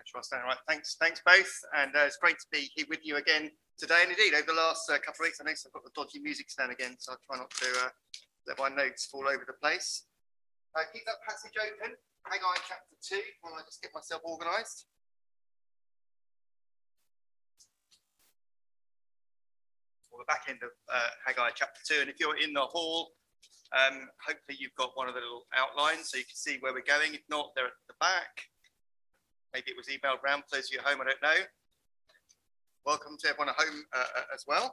sure I stand right. Thanks both, and it's great to be here with you again today. And indeed, over the last couple of weeks, I know I've got the dodgy music stand again, so I'll try not to let my notes fall over the place. Keep that passage open, Haggai chapter 2, while I just get myself organised. Or the back end of Haggai chapter 2, and if you're in the hall, hopefully you've got one of the little outlines so you can see where we're going. If not, they're at the back. Maybe it was emailed round for those of you at home, I don't know. Welcome to everyone at home as well.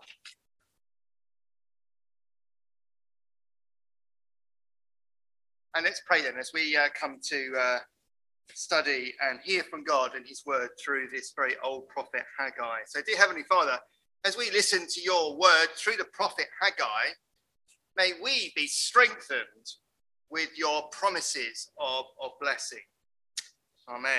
And let's pray then as we come to study and hear from God and his word through this very old prophet Haggai. So dear Heavenly Father, as we listen to your word through the prophet Haggai, may we be strengthened with your promises of blessing. Amen.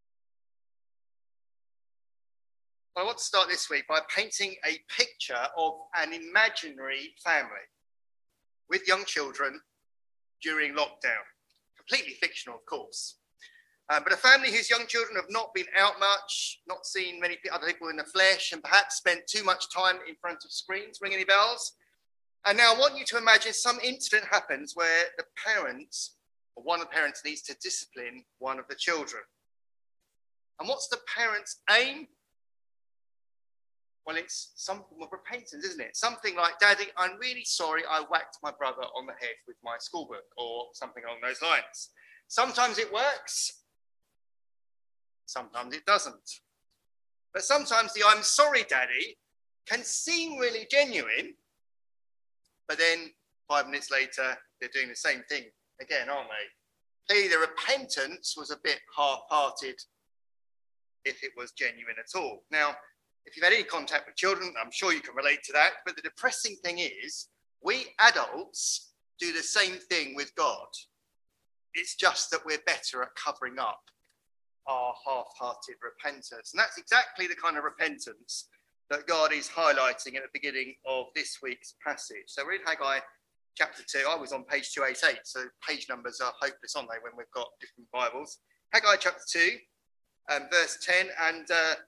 I want to start this week by painting a picture of an imaginary family with young children during lockdown. Completely fictional, of course. But a family whose young children have not been out much, not seen many other people in the flesh, and perhaps spent too much time in front of screens. Ring any bells? And now I want you to imagine some incident happens where the parents, or one of the parents, needs to discipline one of the children. And what's the parent's aim? Well, it's some form of repentance, isn't it? Something like, Daddy, I'm really sorry I whacked my brother on the head with my schoolbook, or something along those lines. Sometimes it works. Sometimes it doesn't. But sometimes the I'm sorry, Daddy can seem really genuine, but then 5 minutes later, they're doing the same thing again, aren't they? Clearly, the repentance was a bit half-hearted if it was genuine at all. Now, if you've had any contact with children, I'm sure you can relate to that. But the depressing thing is, we adults do the same thing with God. It's just that we're better at covering up our half-hearted repentance. And that's exactly the kind of repentance that God is highlighting at the beginning of this week's passage. So we're in Haggai chapter 2. I was on page 288, so page numbers are hopeless, aren't they, when we've got different Bibles. Haggai chapter 2, verse 10, and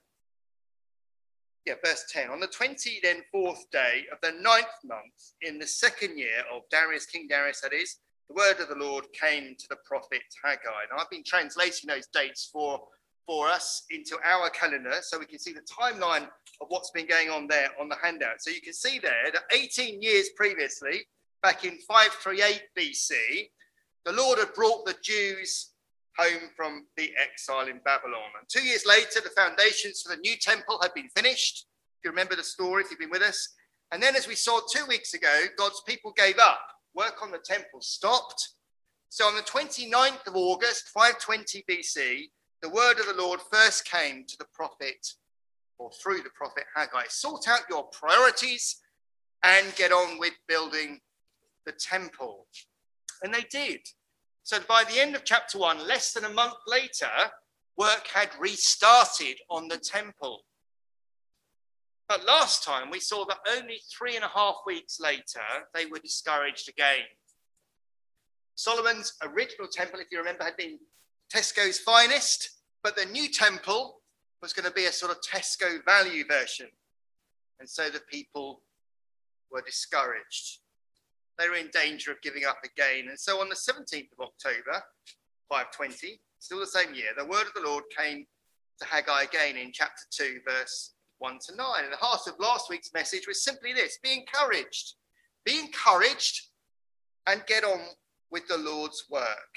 verse 10. On the 24th day of the 9th month, in the 2nd year of Darius, King Darius, that is, the word of the Lord came to the prophet Haggai. Now, I've been translating those dates for us into our calendar so we can see the timeline of what's been going on there on the handout. So you can see there that 18 years previously, back in 538 BC, the Lord had brought the Jews home from the exile in Babylon. And 2 years later, the foundations for the new temple had been finished. If you remember the story, if you've been with us. And then, as we saw 2 weeks ago, God's people gave up. Work on the temple stopped. So on the 29th of August, 520 BC, the word of the Lord first came to the prophet, or through the prophet Haggai. Sort out your priorities and get on with building the temple. And they did. So by the end of chapter 1, less than a month later, work had restarted on the temple. But last time we saw that only 3.5 weeks later, they were discouraged again. Solomon's original temple, if you remember, had been Tesco's finest, but the new temple was going to be a sort of Tesco value version. And so the people were discouraged. They were in danger of giving up again. And so on the 17th of October, 520, still the same year, the word of the Lord came to Haggai again in chapter 2, verse 1 to 9. And the heart of last week's message was simply this: be encouraged. Be encouraged and get on with the Lord's work.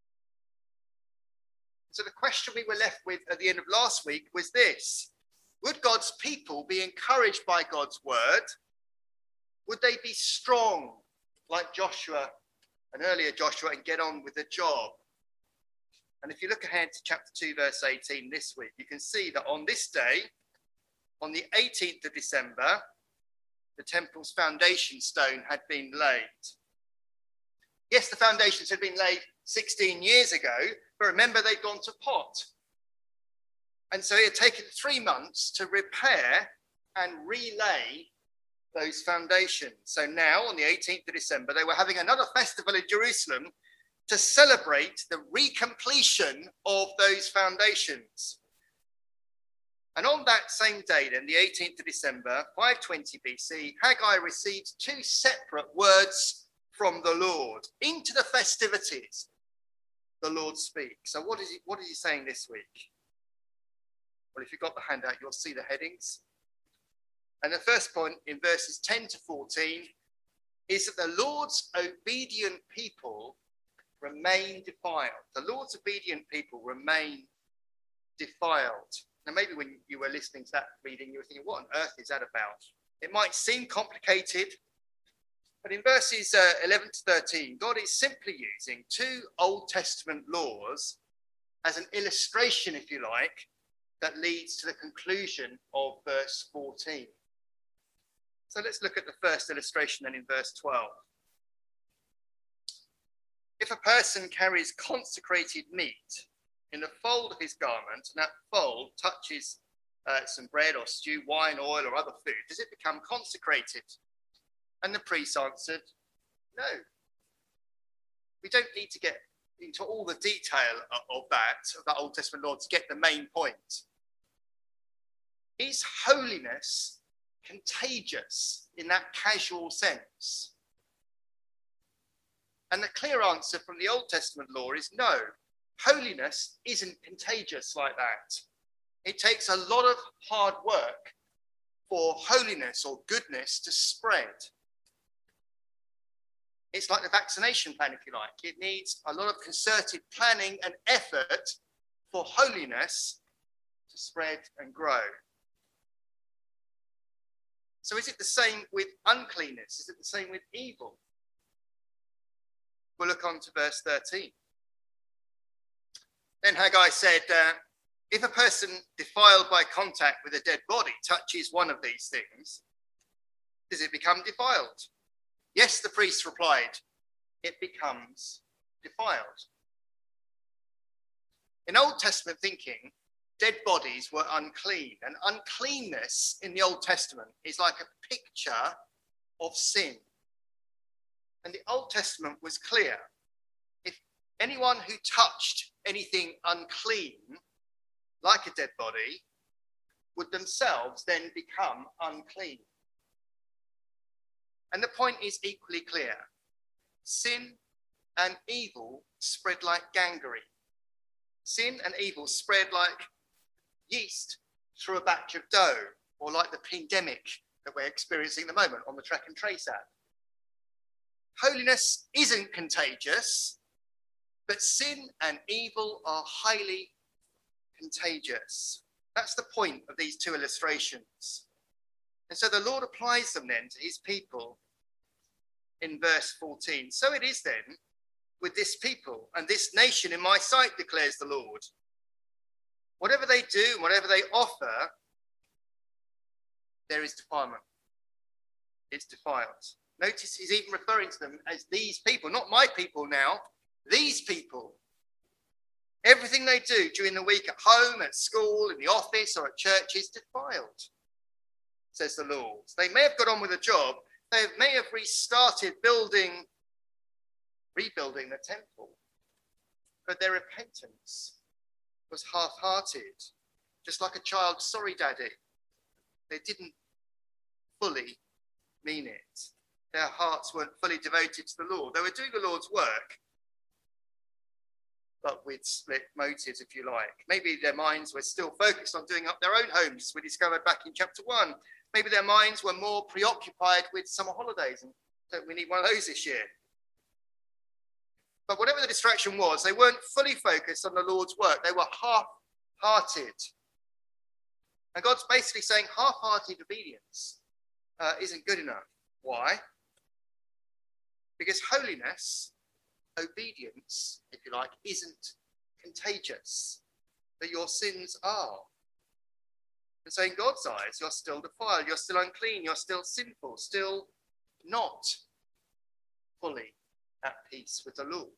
So the question we were left with at the end of last week was this: would God's people be encouraged by God's word? Would they be strong like Joshua and earlier Joshua and get on with the job? And if you look ahead to chapter 2, verse 18 this week, you can see that on this day, on the 18th of December, the temple's foundation stone had been laid. Yes, the foundations had been laid 16 years ago, but remember they'd gone to pot. And so it had taken 3 months to repair and relay those foundations. So now, on the 18th of December, they were having another festival in Jerusalem to celebrate the recompletion of those foundations. And on that same day, then, the 18th of December, 520 BC, Haggai received two separate words from the Lord. Into the festivities, the Lord speaks. So what is he saying this week? Well, if you've got the handout, you'll see the headings. And the first point in verses 10 to 14 is that the Lord's obedient people remain defiled. The Lord's obedient people remain defiled. Now, maybe when you were listening to that reading, you were thinking, what on earth is that about? It might seem complicated, but in verses 11 to 13, God is simply using two Old Testament laws as an illustration, if you like, that leads to the conclusion of verse 14. So let's look at the first illustration then in verse 12. If a person carries consecrated meat in the fold of his garment, and that fold touches some bread or stew, wine, oil, or other food, does it become consecrated? And the priest answered, no. We don't need to get into all the detail of that Old Testament law to get the main point. Is holiness contagious in that casual sense? And the clear answer from the Old Testament law is no. Holiness isn't contagious like that. It takes a lot of hard work for holiness or goodness to spread. It's like the vaccination plan, if you like. It needs a lot of concerted planning and effort for holiness to spread and grow. So is it the same with uncleanness? Is it the same with evil? We'll look on to verse 13. Then Haggai said, if a person defiled by contact with a dead body touches one of these things, does it become defiled? Yes, the priest replied, it becomes defiled. In Old Testament thinking, dead bodies were unclean, and uncleanness in the Old Testament is like a picture of sin. And the Old Testament was clear. If anyone who touched anything unclean, like a dead body, would themselves then become unclean. And the point is equally clear. Sin and evil spread like gangrene. Sin and evil spread like yeast through a batch of dough, or like the pandemic that we're experiencing at the moment on the Track and Trace app. Holiness isn't contagious, but sin and evil are highly contagious. That's the point of these two illustrations. And so the Lord applies them then to his people in verse 14. So it is then with this people and this nation in my sight, declares the Lord. Whatever they do, whatever they offer, there is defilement. It's defiled. Notice he's even referring to them as these people, not my people now, these people. Everything they do during the week at home, at school, in the office, or at church is defiled, says the Lord. They may have got on with the job. They may have restarted rebuilding the temple, but their repentance was half-hearted, just like a child, sorry, Daddy. They didn't fully mean it. Their hearts weren't fully devoted to the Lord. They were doing the Lord's work, but with split motives, if you like. Maybe their minds were still focused on doing up their own homes, we discovered back in chapter 1. Maybe their minds were more preoccupied with summer holidays, and don't we need one of those this year? But whatever the distraction was, they weren't fully focused on the Lord's work. They were half-hearted. And God's basically saying half-hearted obedience isn't good enough. Why? Because holiness, obedience, if you like, isn't contagious. That your sins are. And so in God's eyes, you're still defiled, you're still unclean, you're still sinful, still not fully at peace with the Lord.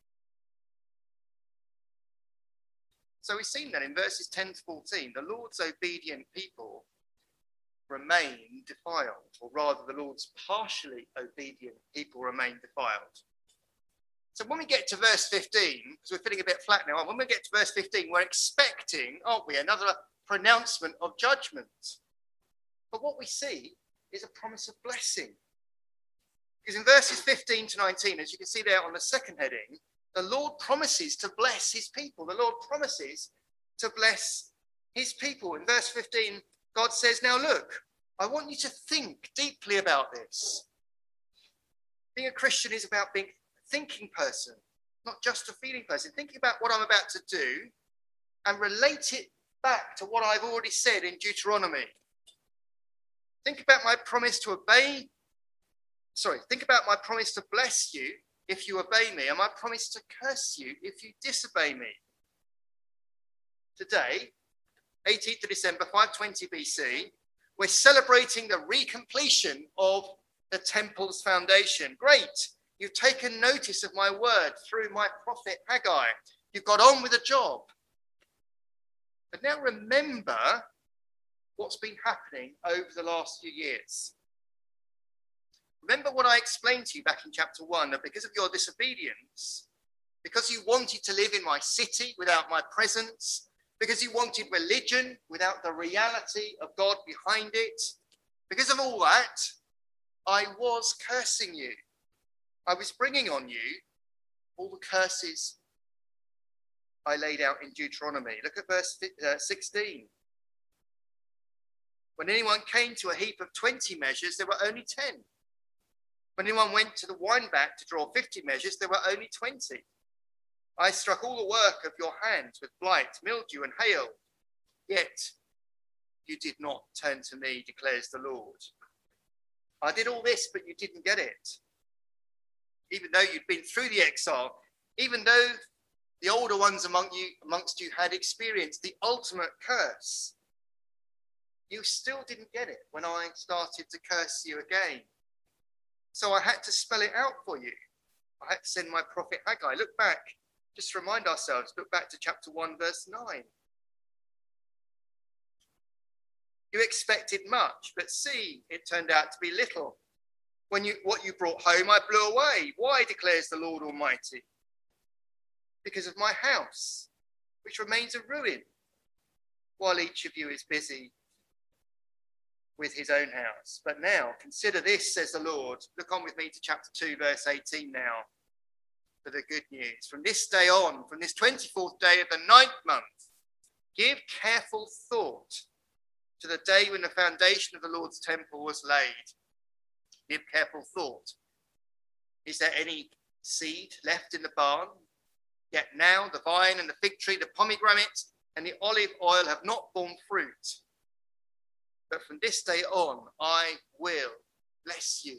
So we've seen that in verses 10 to 14, the Lord's obedient people remain defiled, or rather the Lord's partially obedient people remain defiled. So when we get to verse 15, because we're feeling a bit flat now, when we get to verse 15, we're expecting, aren't we, another pronouncement of judgment. But what we see is a promise of blessing. Because in verses 15 to 19, as you can see there on the second heading, the Lord promises to bless his people. The Lord promises to bless his people. In verse 15, God says, now look, I want you to think deeply about this. Being a Christian is about being a thinking person, not just a feeling person. Thinking about what I'm about to do and relate it back to what I've already said in Deuteronomy. Think about my promise to bless you if you obey me, and my promise to curse you if you disobey me. Today, 18th of December, 520 BC, we're celebrating the recompletion of the temple's foundation. Great. You've taken notice of my word through my prophet Haggai. You've got on with the job. But now remember what's been happening over the last few years. Remember what I explained to you back in chapter 1, that because of your disobedience, because you wanted to live in my city without my presence, because you wanted religion without the reality of God behind it, because of all that, I was cursing you. I was bringing on you all the curses I laid out in Deuteronomy. Look at verse 16. When anyone came to a heap of 20 measures, there were only 10. When anyone went to the wine vat to draw 50 measures, there were only 20. I struck all the work of your hands with blight, mildew, and hail. Yet you did not turn to me, declares the Lord. I did all this, but you didn't get it. Even though you'd been through the exile, even though the older ones amongst you had experienced the ultimate curse, you still didn't get it when I started to curse you again. So I had to spell it out for you. I had to send my prophet Haggai. Look back, just remind ourselves, look back to chapter 1, verse 9. You expected much, but see, it turned out to be little. What you brought home, I blew away. Why, declares the Lord Almighty? Because of my house, which remains a ruin, while each of you is busy with his own house. But now, consider this, says the Lord. Look on with me to chapter 2, verse 18 now, for the good news. From this day on, from this 24th day of the 9th month, give careful thought to the day when the foundation of the Lord's temple was laid. Give careful thought. Is there any seed left in the barn? Yet now the vine and the fig tree, the pomegranate and the olive oil have not borne fruit. But from this day on, I will bless you.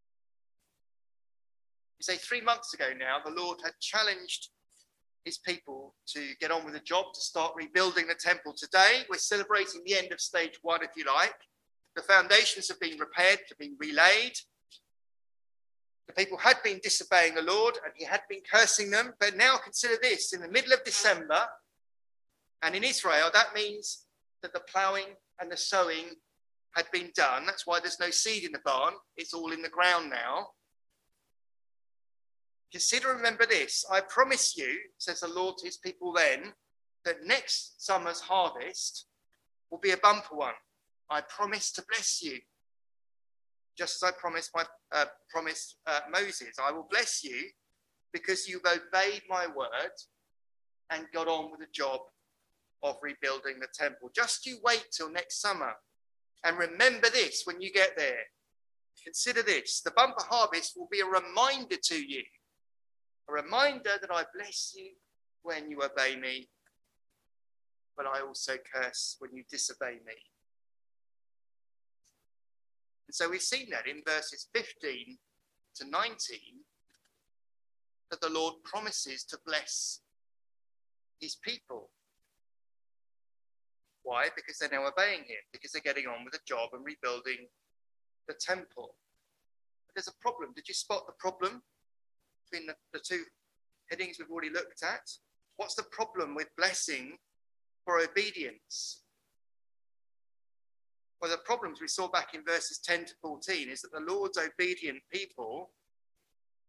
You say 3 months ago now, the Lord had challenged his people to get on with the job, to start rebuilding the temple. Today, we're celebrating the end of stage 1, if you like. The foundations have been repaired, have been relayed. The people had been disobeying the Lord and he had been cursing them. But now consider this, in the middle of December, and in Israel, that means that the ploughing and the sowing had been done. That's why there's no seed in the barn. It's all in the ground now. Consider, remember this. I promise you, says the Lord to his people then, that next summer's harvest will be a bumper one. I promise to bless you. Just as I promised Moses, I will bless you because you've obeyed my word and got on with the job of rebuilding the temple. Just you wait till next summer. And remember this when you get there. Consider this. The bumper harvest will be a reminder to you. A reminder that I bless you when you obey me, but I also curse when you disobey me. And so we've seen that in verses 15 to 19, that the Lord promises to bless his people. Why? Because they're now obeying him, because they're getting on with the job and rebuilding the temple. But there's a problem. Did you spot the problem between the two headings we've already looked at? What's the problem with blessing for obedience? Well, the problems we saw back in verses 10 to 14 is that the Lord's obedient people,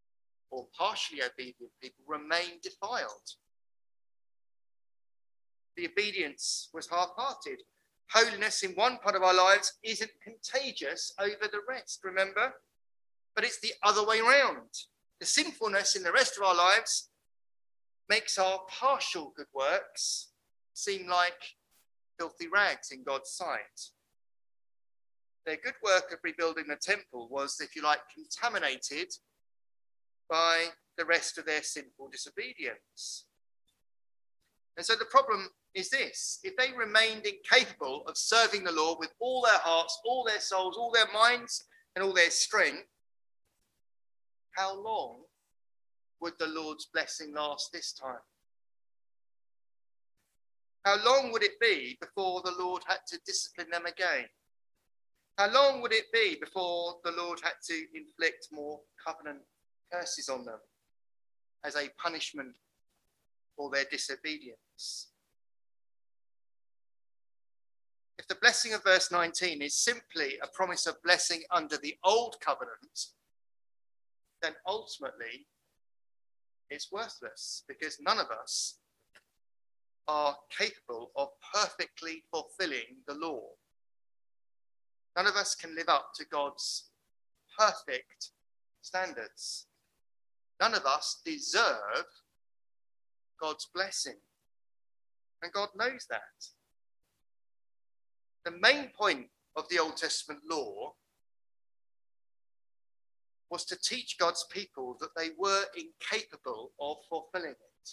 or partially obedient people, remain defiled. the obedience was half-hearted. Holiness in one part of our lives isn't contagious over the rest, remember? But it's the other way round. The sinfulness in the rest of our lives makes our partial good works seem like filthy rags in God's sight. Their good work of rebuilding the temple was, if you like, contaminated by the rest of their sinful disobedience. And so the problem is this: if they remained incapable of serving the Lord with all their hearts, all their souls, all their minds, and all their strength, how long would the Lord's blessing last this time? How long would it be before the Lord had to discipline them again? How long would it be before the Lord had to inflict more covenant curses on them as a punishment for their disobedience? If the blessing of verse 19 is simply a promise of blessing under the old covenant, then ultimately it's worthless, because none of us are capable of perfectly fulfilling the law. None of us can live up to God's perfect standards. None of us deserve God's blessing. And God knows that. The main point of the Old Testament law was to teach God's people that they were incapable of fulfilling it.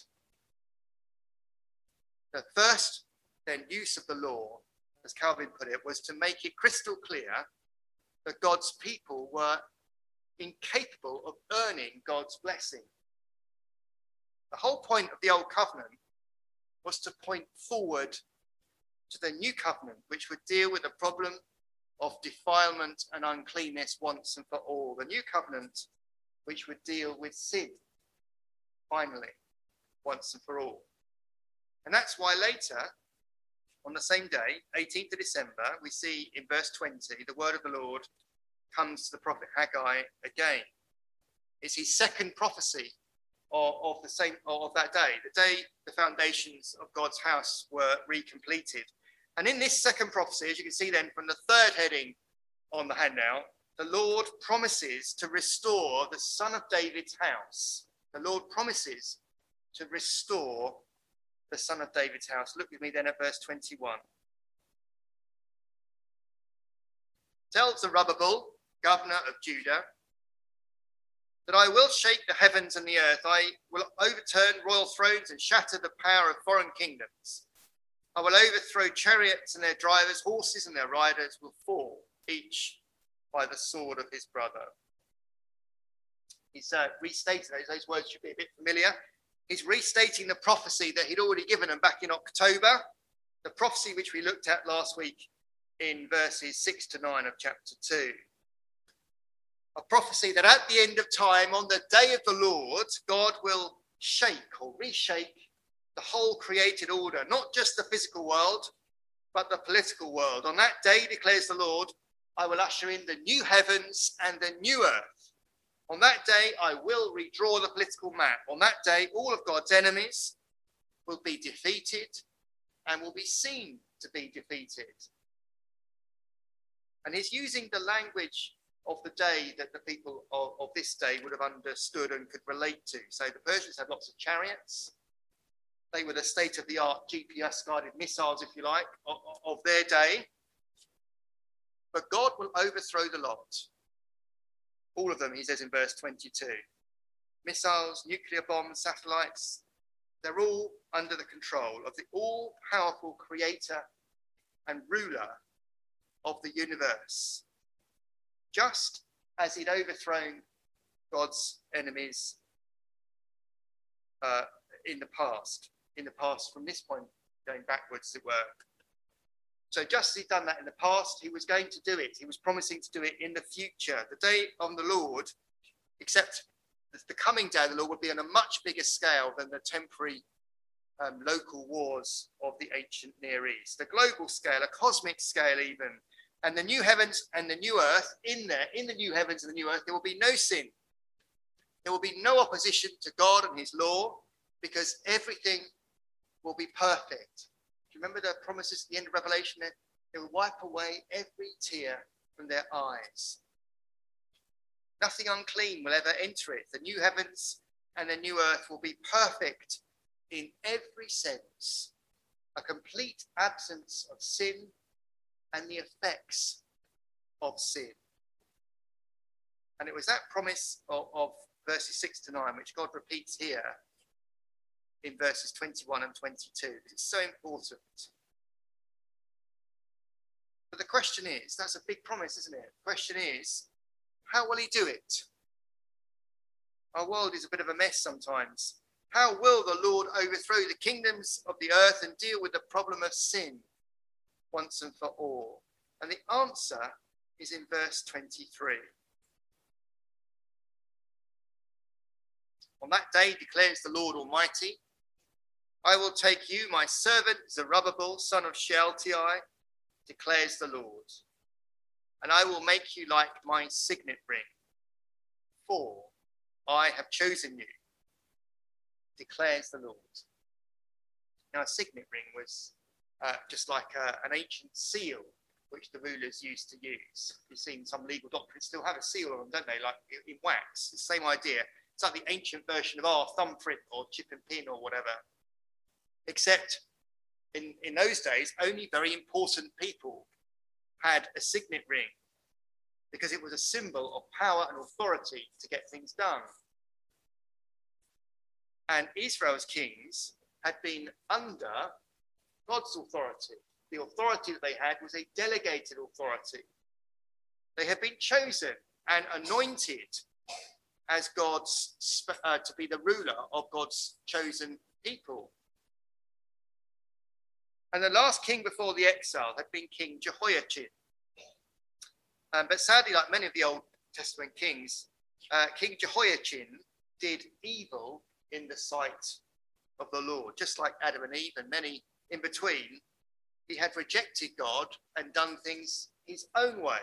The first then use of the law, as Calvin put it, was to make it crystal clear that God's people were incapable of earning God's blessing. The whole point of the Old Covenant was to point forward to the New Covenant, which would deal with the problem of defilement and uncleanness once and for all. The New Covenant, which would deal with sin, finally, once and for all. And that's why later, on the same day, 18th of December, we see in verse 20, the word of the Lord comes to the prophet Haggai again. It's his second prophecy of that day, the day the foundations of God's house were recompleted. And in this second prophecy, as you can see then from the third heading on the handout, the Lord promises to restore the son of David's house. The Lord promises to restore the son of David's house. Look with me then at verse 21. Tell Zerubbabel, governor of Judah, that I will shake the heavens and the earth. I will overturn royal thrones and shatter the power of foreign kingdoms. I will overthrow chariots and their drivers, horses and their riders will fall, each by the sword of his brother. He's restating those words should be a bit familiar. He's restating the prophecy that he'd already given them back in October, the prophecy which we looked at last week in verses 6 to 9 of chapter 2. A prophecy that at the end of time, on the day of the Lord, God will shake or reshape the whole created order, not just the physical world, but the political world. On that day, declares the Lord, I will usher in the new heavens and the new earth. On that day, I will redraw the political map. On that day, all of God's enemies will be defeated and will be seen to be defeated. And he's using the language of the day that the people of this day would have understood and could relate to. So the Persians had lots of chariots. They were the state-of-the-art GPS-guided missiles, if you like, of their day. But God will overthrow the lot. All of them, he says in verse 22. Missiles, nuclear bombs, satellites, they're all under the control of the all-powerful creator and ruler of the universe. Just as he'd overthrown God's enemies in the past from this point going backwards, as it were. So just as he'd done that in the past, he was going to do it. He was promising to do it in the future. The day of the Lord, except the coming day of the Lord, would be on a much bigger scale than the temporary local wars of the ancient Near East. A global scale, a cosmic scale even. And the new heavens and the new earth, in the new heavens and the new earth, there will be no sin. There will be no opposition to God and his law, because everything will be perfect. remember the promises at the end of Revelation? It will wipe away every tear from their eyes. Nothing unclean will ever enter it. The new heavens and the new earth will be perfect in every sense. A complete absence of sin and the effects of sin. And it was that promise of verses 6 to 9, which God repeats here in verses 21 and 22. It's so important. But the question is, that's a big promise, isn't it? The question is, how will he do it? Our world is a bit of a mess sometimes. How will the Lord overthrow the kingdoms of the earth and deal with the problem of sin once and for all? And the answer is in verse 23. On that day, declares the Lord Almighty, I will take you, my servant Zerubbabel, son of Shealtiel, declares the Lord, and I will make you like my signet ring, for I have chosen you, declares the Lord. Now, a signet ring was just like an ancient seal which the rulers used to use. You've seen some legal documents still have a seal on them, don't they? Like in wax. It's the same idea. It's like the ancient version of our thumbprint or chip and pin or whatever. Except in those days, only very important people had a signet ring because it was a symbol of power and authority to get things done. And Israel's kings had been under God's authority. The authority that they had was a delegated authority. They had been chosen and anointed as God's to be the ruler of God's chosen people. And the last king before the exile had been King Jehoiachin. But sadly, like many of the Old Testament kings, King Jehoiachin did evil in the sight of the Lord, just like Adam and Eve and many in between. He had rejected God and done things his own way.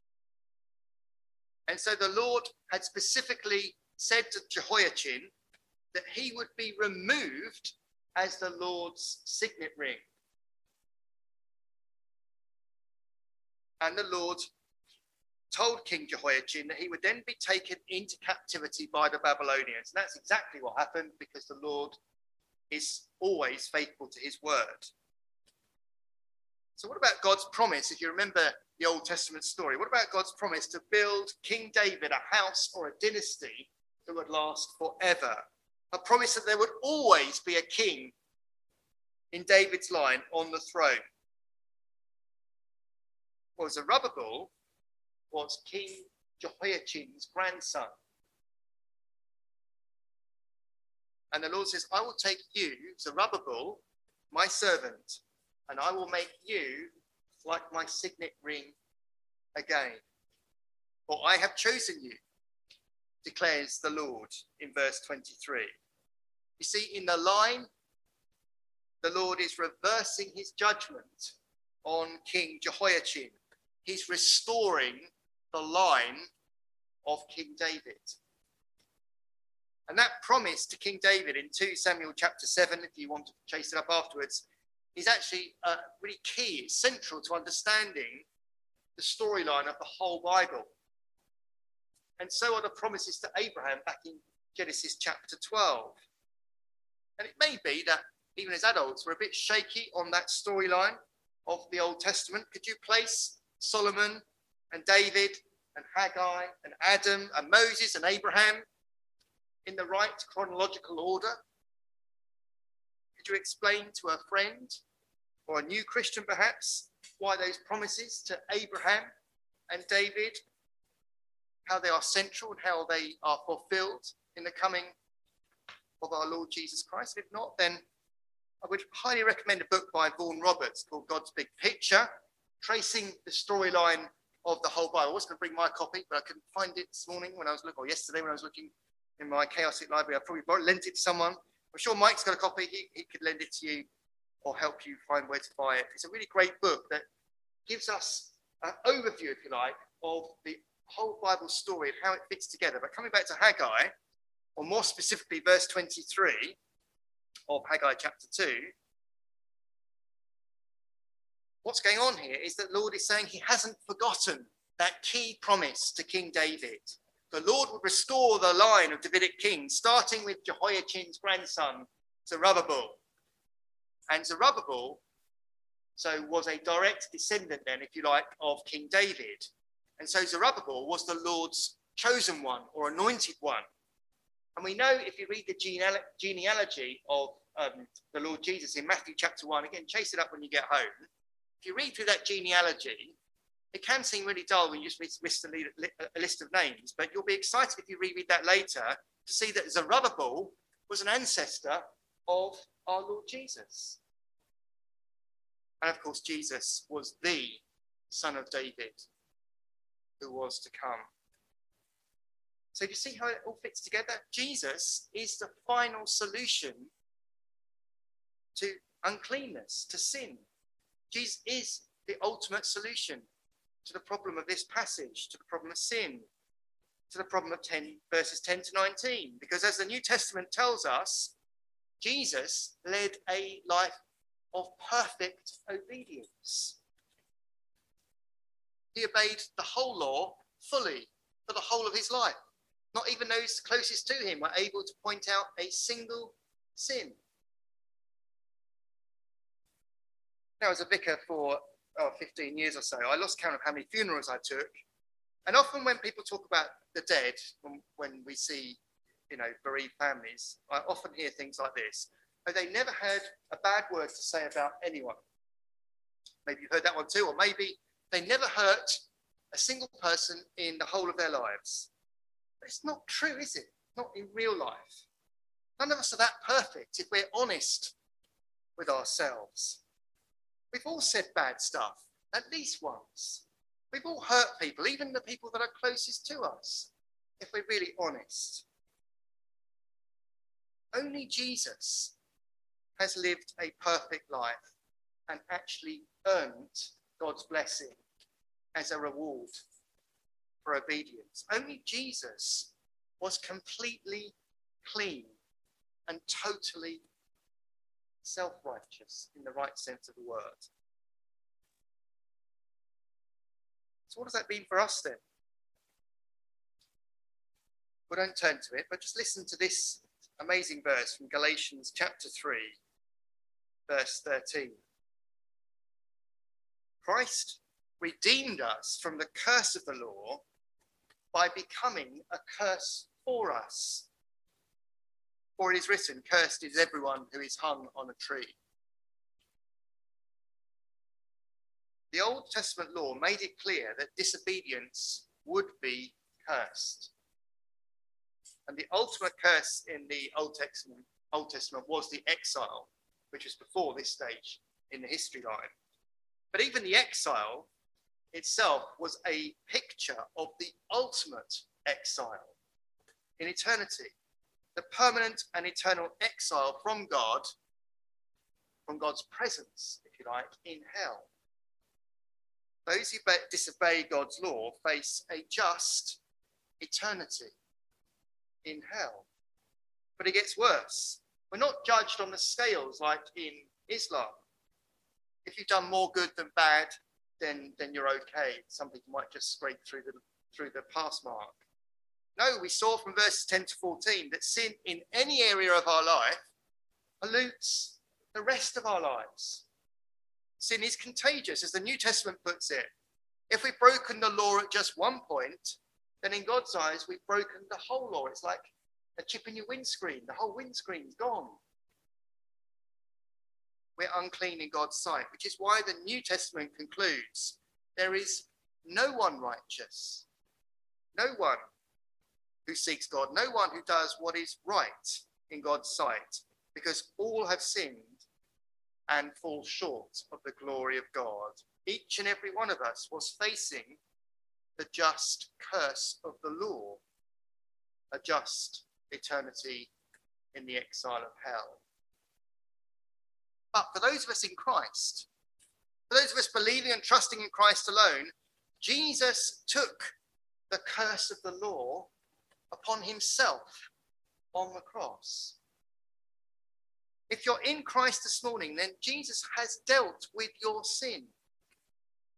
And so the Lord had specifically said to Jehoiachin that he would be removed as the Lord's signet ring. And the Lord told King Jehoiachin that he would then be taken into captivity by the Babylonians. And that's exactly what happened, because the Lord is always faithful to his word. So what about God's promise? If you remember the Old Testament story, what about God's promise to build King David a house or a dynasty that would last forever? A promise that there would always be a king in David's line on the throne. Well, Zerubbabel was King Jehoiachin's grandson. And the Lord says, I will take you, Zerubbabel, my servant, and I will make you like my signet ring again. For I have chosen you, declares the Lord in verse 23. You see, in the line, the Lord is reversing his judgment on King Jehoiachin. He's restoring the line of King David. And that promise to King David in 2 Samuel chapter 7, if you want to chase it up afterwards, is actually really key. It's central to understanding the storyline of the whole Bible. And so are the promises to Abraham back in Genesis chapter 12. And it may be that even as adults, we're a bit shaky on that storyline of the Old Testament. Could you place Solomon and David and Haggai and Adam and Moses and Abraham in the right chronological order? Could you explain to a friend or a new Christian perhaps why those promises to Abraham and David, how they are central and how they are fulfilled in the coming of our Lord Jesus Christ? If not, then I would highly recommend a book by Vaughan Roberts called God's Big Picture, tracing the storyline of the whole Bible. I was going to bring my copy, but I couldn't find it this morning when I was looking, or yesterday when I was looking in my chaotic library. I probably lent it to someone. I'm sure Mike's got a copy. He could lend it to you or help you find where to buy it. It's a really great book that gives us an overview, if you like, of the whole Bible story and how it fits together. But coming back to Haggai, or more specifically verse 23 of Haggai chapter 2, what's going on here is that the Lord is saying he hasn't forgotten that key promise to King David. The Lord would restore the line of Davidic kings, starting with Jehoiachin's grandson, Zerubbabel. And Zerubbabel was a direct descendant then, if you like, of King David. And so Zerubbabel was the Lord's chosen one or anointed one. And we know if you read the genealogy of the Lord Jesus in Matthew chapter 1, again, chase it up when you get home. If you read through that genealogy, it can seem really dull when you just list a list of names, but you'll be excited if you reread that later to see that Zerubbabel was an ancestor of our Lord Jesus. And of course, Jesus was the son of David who was to come. So do you see how it all fits together? Jesus is the final solution to uncleanness, to sin. Jesus is the ultimate solution to the problem of this passage, to the problem of sin, to the problem of verses 10 to 19. Because as the New Testament tells us, Jesus led a life of perfect obedience. He obeyed the whole law fully for the whole of his life. Not even those closest to him were able to point out a single sin. Now, as a vicar for 15 years or so, I lost count of how many funerals I took. And often when people talk about the dead, when we see, bereaved families, I often hear things like this. Oh, they never had a bad word to say about anyone. Maybe you've heard that one too, or maybe they never hurt a single person in the whole of their lives. But it's not true, is it? Not in real life. None of us are that perfect if we're honest with ourselves. We've all said bad stuff, at least once. We've all hurt people, even the people that are closest to us, if we're really honest. Only Jesus has lived a perfect life and actually earned God's blessing as a reward for obedience. Only Jesus was completely clean and totally self-righteous in the right sense of the word. So what does that mean for us then? Well, don't turn to it, but just listen to this amazing verse from Galatians chapter 3, verse 13. Christ redeemed us from the curse of the law by becoming a curse for us. For it is written, cursed is everyone who is hung on a tree. The Old Testament law made it clear that disobedience would be cursed. And the ultimate curse in the Old Testament was the exile, which was before this stage in the history line. But even the exile itself was a picture of the ultimate exile in eternity, the permanent and eternal exile from God, from God's presence, if you like, in hell. Those who disobey God's law face a just eternity in hell. But it gets worse. We're not judged on the scales like in Islam. If you've done more good than bad, then you're okay. Some people might just scrape through the pass mark. No, we saw from verses 10 to 14 that sin in any area of our life pollutes the rest of our lives. Sin is contagious, as the New Testament puts it. If we've broken the law at just one point, then in God's eyes, we've broken the whole law. It's like a chip in your windscreen. The whole windscreen's gone. We're unclean in God's sight, which is why the New Testament concludes there is no one righteous, no one who seeks God, no one who does what is right in God's sight, because all have sinned and fall short of the glory of God. Each and every one of us was facing the just curse of the law, a just eternity in the exile of hell. But for those of us in Christ, for those of us believing and trusting in Christ alone, Jesus took the curse of the law upon himself on the cross. If you're in Christ this morning, then Jesus has dealt with your sin.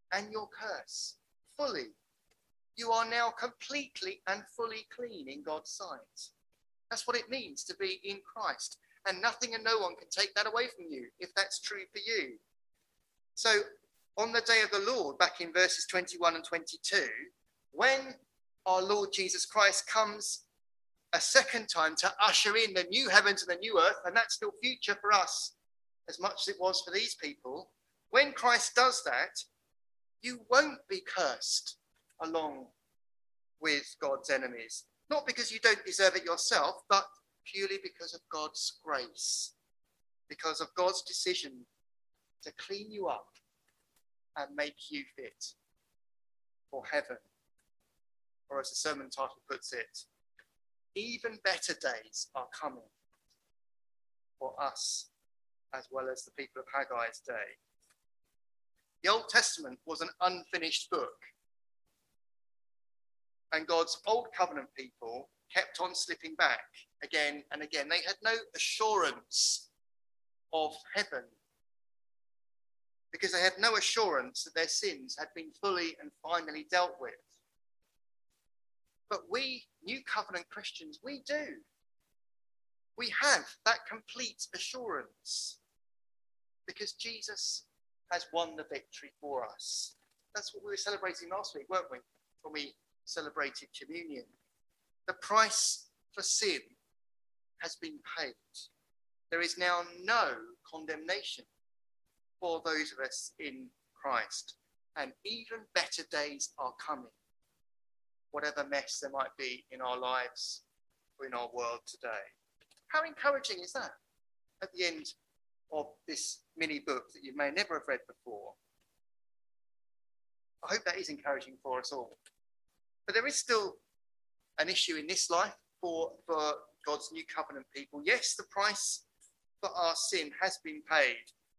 and your curse fully. You are now completely and fully clean in God's sight. That's what it means to be in Christ. And nothing and no one can take that away from you if that's true for you. So on the day of the Lord, back in verses 21 and 22, when our Lord Jesus Christ comes a second time to usher in the new heavens and the new earth, and that's still future for us as much as it was for these people, when Christ does that, you won't be cursed along with God's enemies. Not because you don't deserve it yourself, but purely because of God's grace, because of God's decision to clean you up and make you fit for heaven. Or as the sermon title puts it, even better days are coming for us as well as the people of Haggai's day. The Old Testament was an unfinished book. And God's old covenant people kept on slipping back again and again. They had no assurance of heaven because they had no assurance that their sins had been fully and finally dealt with. But we, new covenant Christians, we do. We have that complete assurance because Jesus has won the victory for us. That's what we were celebrating last week, weren't we? When we celebrated communion. The price for sin has been paid. There is now no condemnation for those of us in Christ. And even better days are coming, whatever mess there might be in our lives or in our world today. How encouraging is that at the end of this mini book that you may never have read before? I hope that is encouraging for us all. But there is still an issue in this life for God's new covenant people. Yes, the price for our sin has been paid.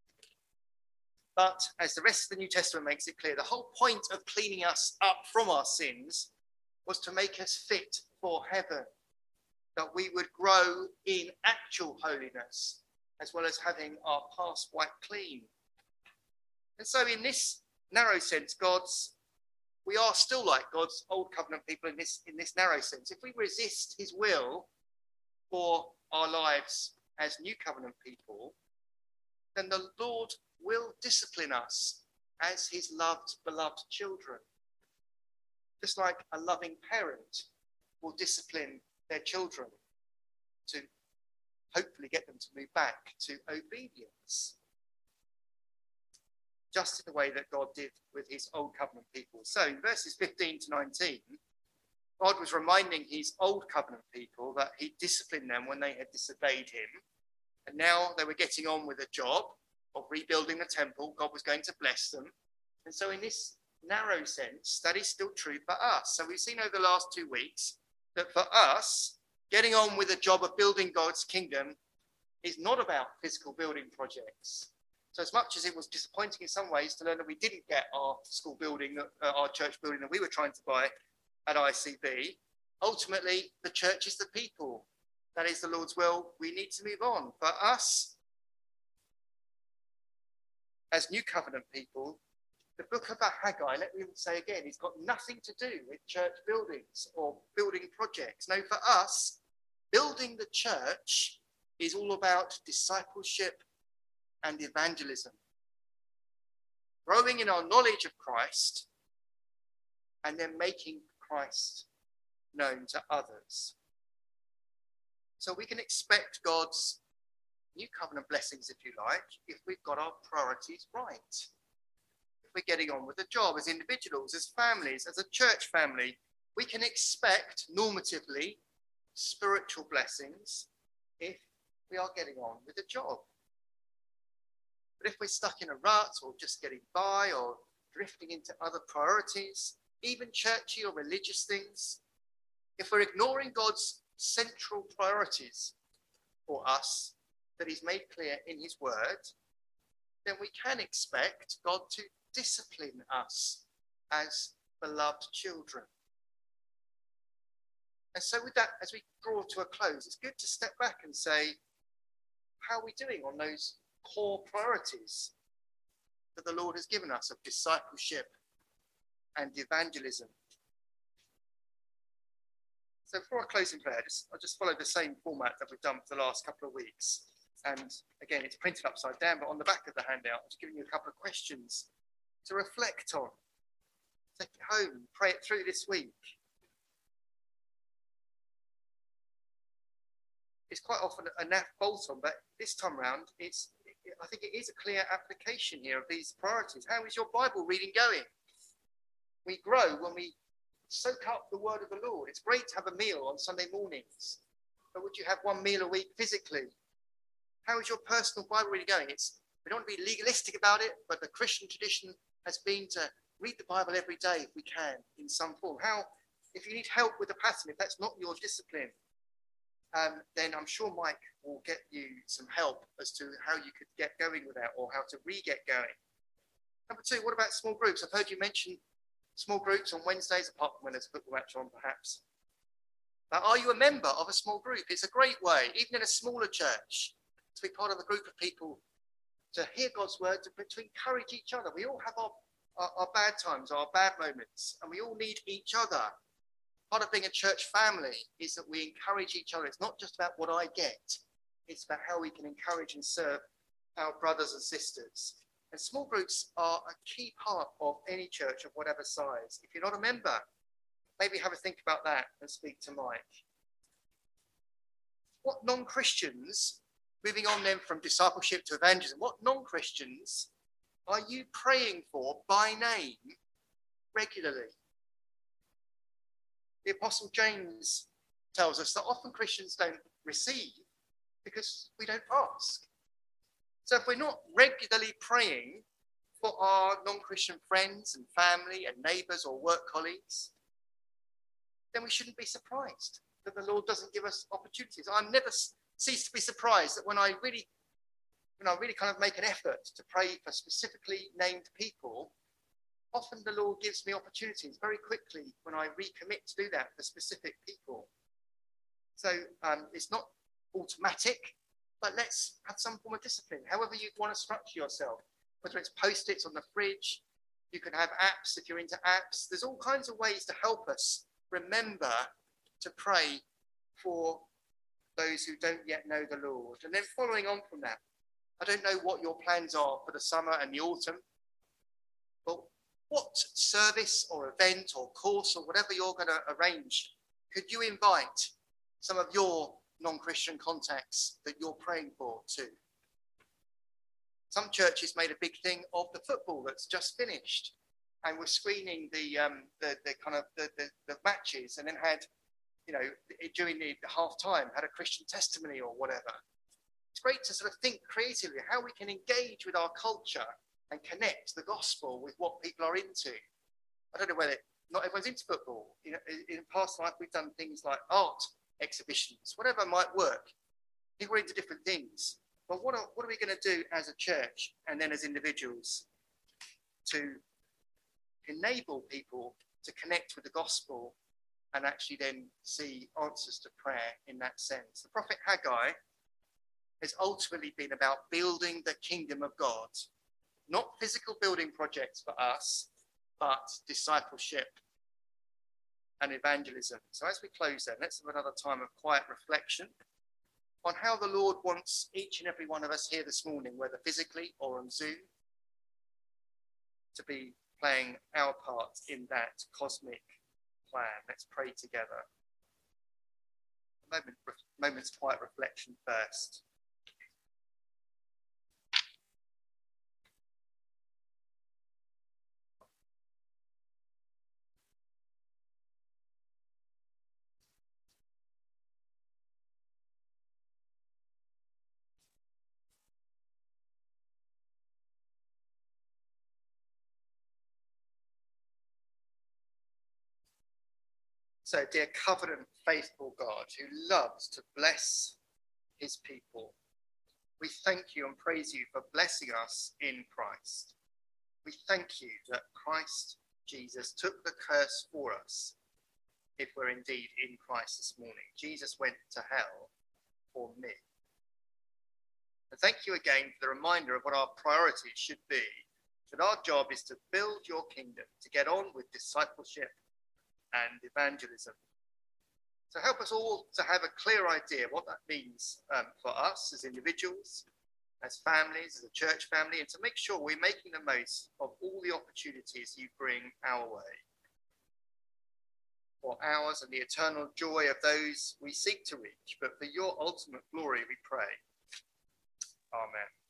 But as the rest of the New Testament makes it clear, the whole point of cleaning us up from our sins was to make us fit for heaven, that we would grow in actual holiness, as well as having our past wiped clean. And so in this narrow sense, we are still like God's old covenant people in this narrow sense. If we resist his will for our lives as new covenant people, then the Lord will discipline us as his beloved children. Just like a loving parent will discipline their children to hopefully get them to move back to obedience. Just in the way that God did with his old covenant people. So in verses 15 to 19, God was reminding his old covenant people that he disciplined them when they had disobeyed him. And now they were getting on with a job of rebuilding the temple. God was going to bless them. And so in this narrow sense, that is still true for us. So we've seen over the last 2 weeks that for us, getting on with the job of building God's kingdom is not about physical building projects. So as much as it was disappointing in some ways to learn that we didn't get our school building, our church building that we were trying to buy at ICB, ultimately the church is the people. That is the Lord's will. We need to move on. For us, as new covenant people, the book of Haggai, let me say again, it's got nothing to do with church buildings or building projects. No, for us, building the church is all about discipleship and evangelism. Growing in our knowledge of Christ and then making Christ known to others. So we can expect God's new covenant blessings, if you like, if we've got our priorities right. If we're getting on with the job as individuals, as families, as a church family, we can expect normatively spiritual blessings if we are getting on with the job. But if we're stuck in a rut or just getting by or drifting into other priorities, even churchy or religious things, if we're ignoring God's central priorities for us that he's made clear in his word, then we can expect God to discipline us as beloved children. And so with that, as we draw to a close, it's good to step back and say, how are we doing on those core priorities that the Lord has given us of discipleship and evangelism. So for our closing prayer, I'll just follow the same format that we've done for the last couple of weeks. And again, it's printed upside down, but on the back of the handout, I'm just giving you a couple of questions to reflect on. Take it home, pray it through this week. It's quite often a naff bolt-on, but this time round, I think it is a clear application here of these priorities. How is your Bible reading going? We grow when we soak up the word of the Lord. It's great to have a meal on Sunday mornings, but would you have one meal a week physically? How is your personal Bible reading going? We don't want to be legalistic about it, but the Christian tradition has been to read the Bible every day if we can, in some form. If you need help with the pattern, if that's not your discipline, then I'm sure Mike will get you some help as to how you could get going with that, or how to re-get going. Number two, what about small groups? I've heard you mention small groups on Wednesdays, apart from when there's a football match on, perhaps. But are you a member of a small group? It's a great way, even in a smaller church, to be part of a group of people, to hear God's word, to encourage each other. We all have our bad times, our bad moments, and we all need each other. Part of being a church family is that we encourage each other. It's not just about what I get. It's about how we can encourage and serve our brothers and sisters. And small groups are a key part of any church of whatever size. If you're not a member, maybe have a think about that and speak to Mike. What non-Christians, moving on then from discipleship to evangelism, what non-Christians are you praying for by name regularly? The Apostle James tells us that often Christians don't receive because we don't ask. So if we're not regularly praying for our non-Christian friends and family and neighbours or work colleagues, then we shouldn't be surprised that the Lord doesn't give us opportunities. I never cease to be surprised that when I really kind of make an effort to pray for specifically named people, often the Lord gives me opportunities very quickly when I recommit to do that for specific people. So it's not automatic, but let's have some form of discipline. However you want to structure yourself, whether it's post-its on the fridge, you can have apps if you're into apps. There's all kinds of ways to help us remember to pray for those who don't yet know the Lord. And then following on from that, I don't know what your plans are for the summer and the autumn, but what service or event or course or whatever you're going to arrange, could you invite some of your non-Christian contacts that you're praying for too? Some churches made a big thing of the football that's just finished, and were screening the matches, and then had, during the half time, had a Christian testimony or whatever. It's great to sort of think creatively how we can engage with our culture and connect the gospel with what people are into. I don't know whether not everyone's into football. In past life, we've done things like art exhibitions, whatever might work. People are into different things. But what are we going to do as a church and then as individuals to enable people to connect with the gospel and actually then see answers to prayer in that sense? The prophet Haggai has ultimately been about building the kingdom of God. Not physical building projects for us, but discipleship and evangelism. So as we close then, let's have another time of quiet reflection on how the Lord wants each and every one of us here this morning, whether physically or on Zoom, to be playing our part in that cosmic plan. Let's pray together. A moment's quiet reflection first. So, dear covenant faithful God, who loves to bless his people, we thank you and praise you for blessing us in Christ. We thank you that Christ Jesus took the curse for us if we're indeed in Christ this morning. Jesus went to hell for me. And thank you again for the reminder of what our priorities should be That our job is to build your kingdom, to get on with discipleship and evangelism. So help us all to have a clear idea of what that means for us as individuals, as families, as a church family, and to make sure we're making the most of all the opportunities you bring our way. For ours and the eternal joy of those we seek to reach, but for your ultimate glory we pray. Amen.